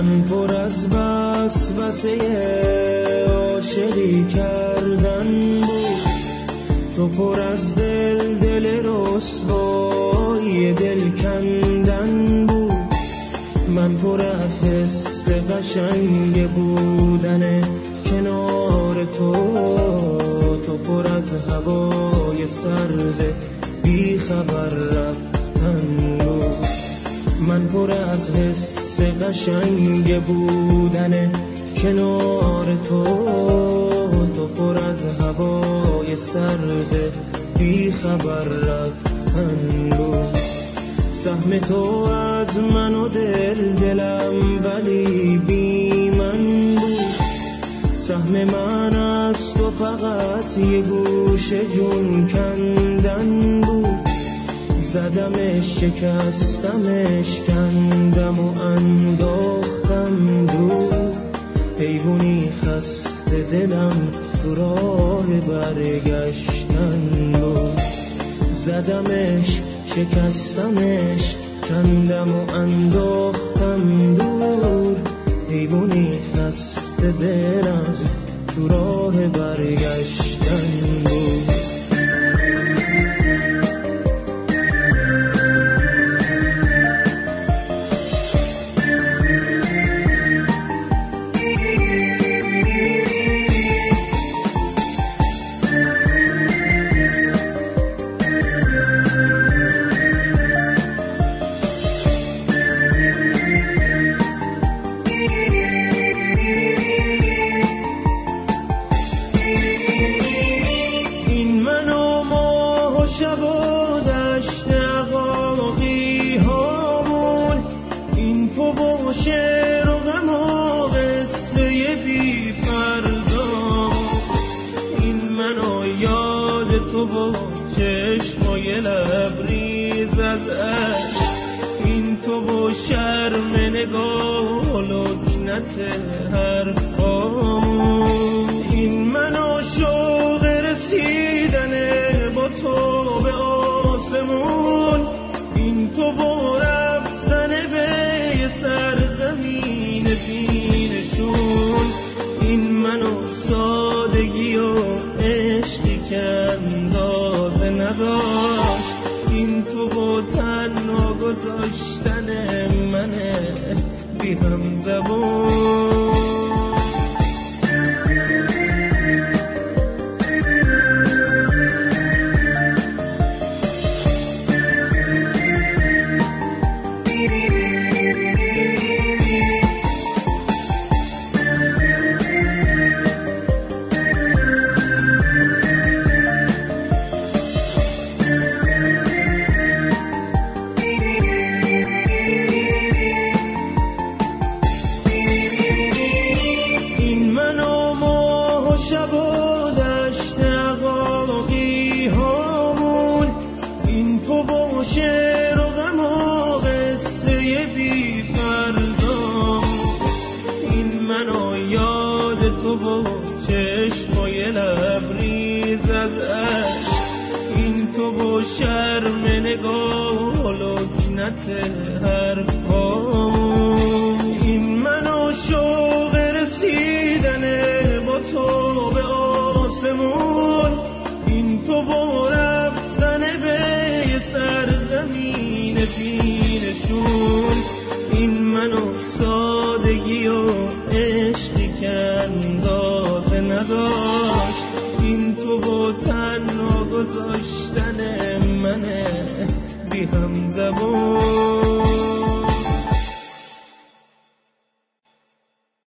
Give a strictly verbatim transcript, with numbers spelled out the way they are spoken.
من پر از وسوسه عاشقی کردن بود، تو پر از دل دل رسوای دل کندن بود. من پر از حس قشنگ بودن کنار تو، تو پر از هوای سرد بی خبر رفتن بود. من پر از حس قشنگ بودن کنار تو، تو پر از هوای سرد بی خبر رفتن بود. سهم تو از من و دل دلم ولی بی من بود، سهم من از تو فقط یه گوش جون کندن بود. زدمش شکستمش کندم و انداختم دور، حیوانی خسته دلم تو راه برگشتن بود. زدمش شکستمش کندم و انداختم دور، حیوانی خسته دلم تو راه برگشتن بود. شرم نگاه و لکنت حرفا